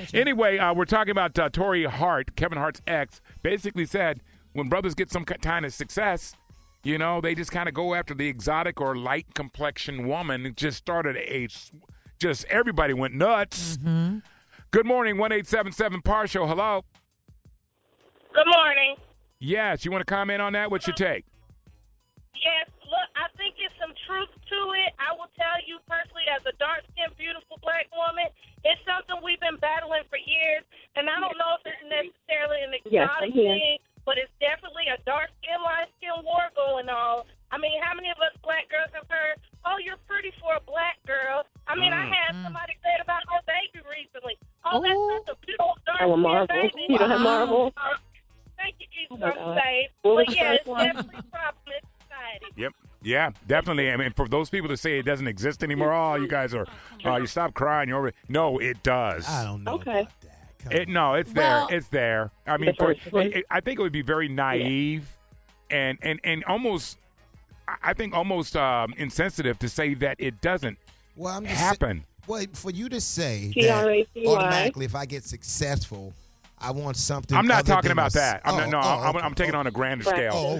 Anyway, we're talking about Tori Hart, Kevin Hart's ex, basically said when brothers get some kind of success, you know, they just kind of go after the exotic or light complexion woman. It just started just everybody went nuts. Mm-hmm. Good morning, 1-877-PAR-SHOW. Hello. Good morning. Yes, you want to comment on that? What's your take? Yes, look, I think there's some truth to it. I will tell you personally, as a dark-skinned, beautiful black woman, it's something we've been battling for years. And I don't know if it's necessarily an exotic thing, but it's definitely a dark-skin, light-skin war going on. I mean, how many of us black girls have heard, oh, you're pretty for a black girl? I mean, I had somebody say it about her baby recently. Oh, that's such a beautiful dark-skinned baby. You don't have Marvel? Thank you, Jesus, I'm saved. But, yeah, it's definitely a problem in society. Yep. Yeah, definitely. I mean, for those people to say it doesn't exist anymore, oh, you guys are, you stop crying. You're already, no, it does. I don't know about that. No, it's there. It's there. I mean, I think it would be very naive and almost, I think almost insensitive to say that it doesn't happen. For you to say that automatically, if I get successful, I want something. I'm not talking about that. I'm taking it on a grander scale.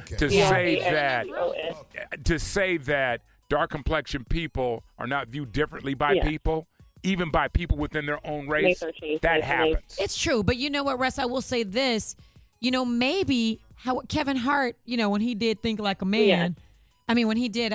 To say that dark complexion people are not viewed differently by people, even by people within their own race, that happens. It's true, but you know what, Russ? I will say this. You know, maybe how Kevin Hart, you know, when he did Think Like a Man. I mean, when he did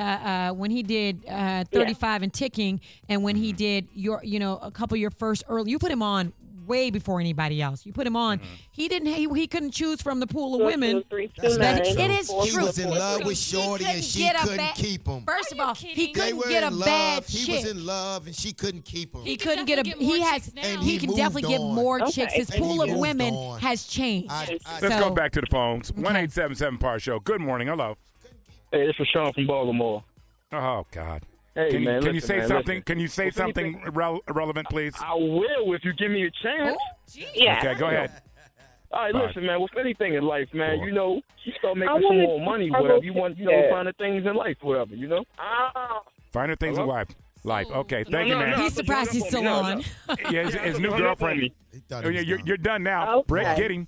35 and Ticking, and when he did a couple of your first early, you put him on way before anybody else. You put him on. He couldn't choose from the pool of women. It is true. He was in love with Shorty and she couldn't keep him. First of all, he couldn't get a bad chick. He was in love and she couldn't keep him. He couldn't get a. He can definitely get more chicks. His pool of women has changed. Let's go back to the phones. 1-877-PAR-SHOW. Good morning. Hello. Hey, this is Sean from Baltimore. Oh God. Hey, can you say something? Can you say something relevant, please? I will if you give me a chance. Okay, go ahead. All right, listen, man. With anything in life, man, you know, you start making some more money, whatever. You want, finer things in life, whatever, you know? Finer things in life. Okay, thank you, man. He's surprised he's still on. Yeah, his new girlfriend. You're done now. Brett Gidding.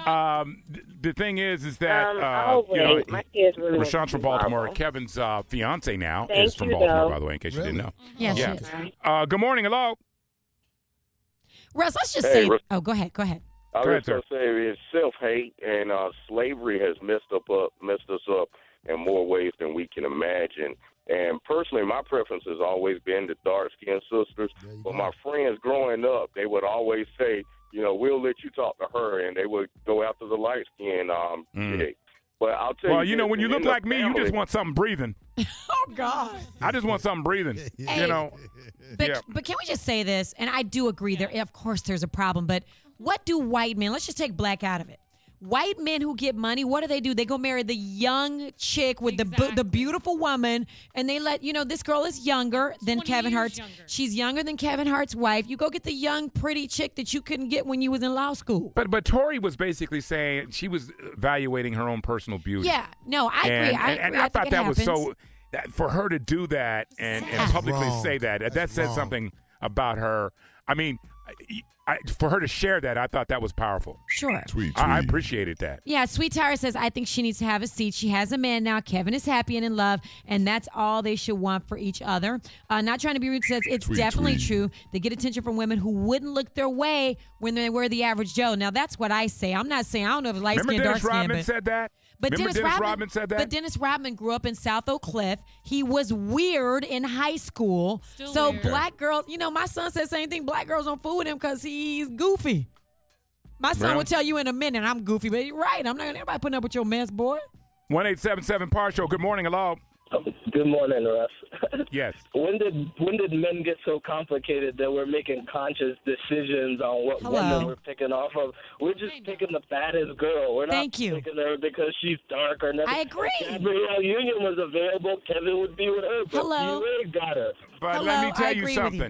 The thing is that my kids really Rashawn's from Baltimore. Kevin's fiance now is from Baltimore, by the way, in case you didn't know. Yes, yeah. Good morning. Hello. Russ, let's just say. Oh, go ahead. I was going to say it's self-hate, and slavery has messed us up in more ways than we can imagine. And personally, my preference has always been the dark-skinned sisters. But my friends growing up, they would always say, you know, we'll let you talk to her, and they would go after the light-skinned chick. But I'll tell you. Well, you know, when you look like me, you just want something breathing. Oh, God. I just want something breathing. Hey, you know. But can we just say this? And I do agree. Of course, there's a problem. But what do white men? Let's just take black out of it. White men who get money, what do? They go marry the young chick with the beautiful woman, and they let, this girl is younger than Kevin Hart's. She's younger than Kevin Hart's wife. You go get the young, pretty chick that you couldn't get when you was in law school. But Tori was basically saying she was evaluating her own personal beauty. Yeah, no, I agree. And I thought that was so, for her to do that and publicly say that said something about her. I mean, for her to share that, I thought that was powerful. Sure. Tweet. I appreciated that. Yeah, Sweet Tara says, I think she needs to have a seat. She has a man now. Kevin is happy and in love, and that's all they should want for each other. Not trying to be rude says, it's definitely true. They get attention from women who wouldn't look their way when they were the average Joe. Now, that's what I say. I'm not saying, I don't know if it's light skin, dark skin. Remember Dennis Rodman said that? But Dennis Rodman said that? But Dennis Rodman grew up in South Oak Cliff. He was weird in high school. Still weird. Black girls, my son said the same thing. Black girls don't fool with him because he's goofy. My son will tell you in a minute I'm goofy, but you're right. I'm not going to putting up with your mess, boy. 1-877-PAR-SHOW. Good morning. Hello. Good morning, Russ. Yes. When did men get so complicated that we're making conscious decisions on what women we're picking off of? We're just picking the baddest girl. We're not picking her because she's dark or nothing. I agree. If Gabrielle Union was available, Kevin would be with her. But you already got her. But let me tell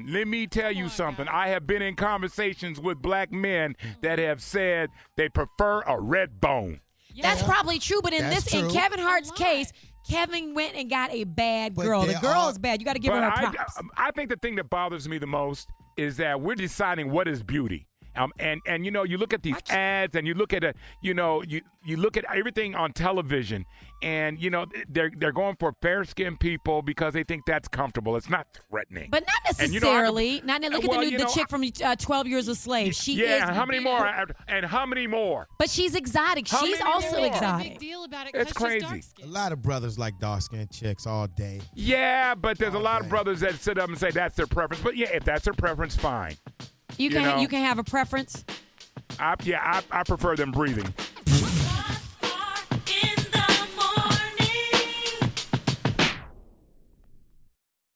you something. I have been in conversations with black men that have said they prefer a red bone. That's probably true, but in Kevin Hart's case, Kevin went and got a bad girl. The girl is bad. You got to give her props. I think the thing that bothers me the most is that we're deciding what is beauty. And you know, you look at these ads, and you look at you look at everything on television, and you know they're going for fair-skinned people because they think that's comfortable. It's not threatening, but not necessarily. Look at the chick from 12 Years a Slave. She is. How many more? And how many more? But she's exotic. She's also exotic. Big deal about it. It's crazy. A lot of brothers like dark-skinned chicks all day. Yeah, but there's a lot of brothers that sit up and say that's their preference. But yeah, if that's their preference, fine. You can have a preference. I prefer them breathing.